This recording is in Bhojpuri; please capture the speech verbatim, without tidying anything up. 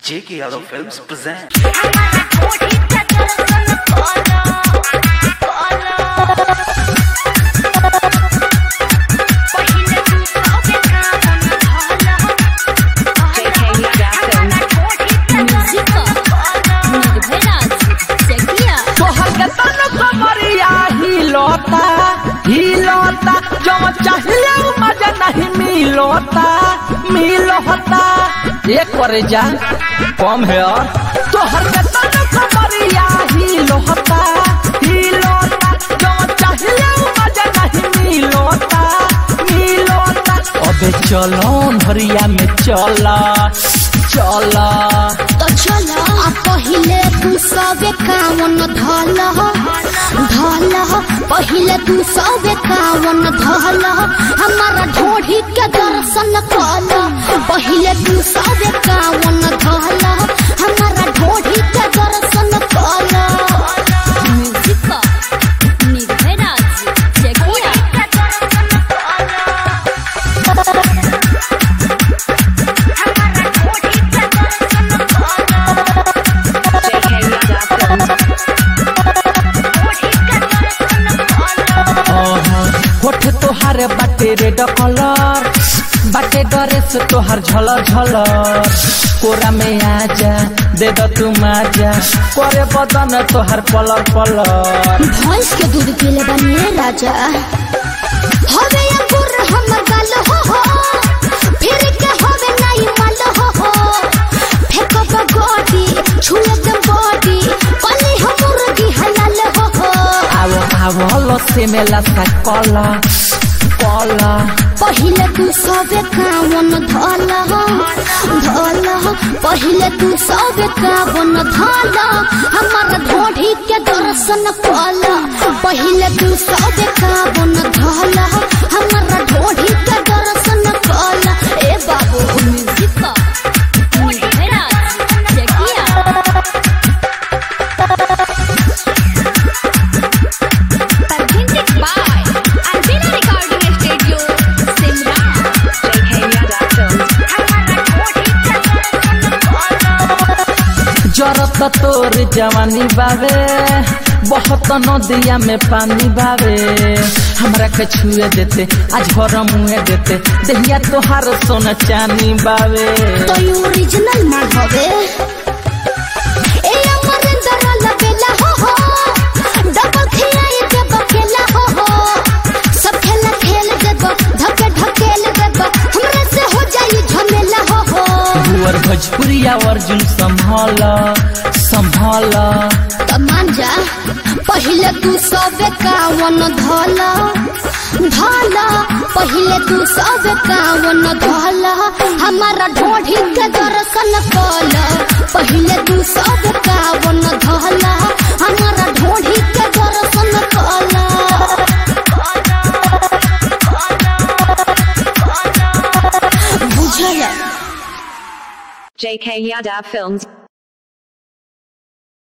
J K Yadav Films present. हिलोता हिलोता जो चाहिए मजा नहीं मिलोता मिलोता एक करे जा कम है और तो हर बेतन कमरिया हिलोता हिलोता जो चाहिए मजा नहीं मिलोता मिलोता अबे चलो भरिया में चला चला तो चला पहिले तू सबे कावन धल धल पहिले तू सबे कावन धल हमारा ढोढ़ी के दर्शन कल पहिले तू सबे कावन धल हमारा ढोढ़ी के दर्शन कल होठ तोहार बाटे रेड कलर बाटे ड्रेस तोहार झलर झलर कोरा में आजा दे दो तू माजा करे बदन तोहार पलर पलर भैंस के दूध पीले बनिए राजा हवे अंकुर हमर गाल हो हो फिर के हवे नहीं माल हो हो फेंको बगोटी छुले दे बॉडी पली हम मुर्गी हलाल हो हो आवो आवो लसे में लसा कला कला पहिले तू सबे कावन धल धल पहिले तू सबे कावन धल हमारा ढोढ़ी के दर्शन कल पहिले तू सबे कावन धल हमारा ढोढ़ी के दर्शन कल ए बाबू म्यूजिक जरत तोर जवानी बावे बहुत नदिया में पानी बावे हमरा के छुए देते आज भर मुँहे देते दहिया तोहार सोना चानी बावे तो ओरिजिनल ना हवे ए अमरिंदर लबेला हो हो डबल खियाई के बकेला हो हो सब खेला खेल देबो धके ढकेल देबो हमरे से हो जाई झमेला हो हो बुअर भोजपुरिया अर्जुन संभाल संभाल तो मान जा पहिले तू सबे कावन धल धल पहिले तू सबे कावन धल हमारा ढोढ़ी के दर्शन कल पहिले तू सबे कावन धल हमारा ढोढ़ी के दर्शन कल बुझल J K Yadav Films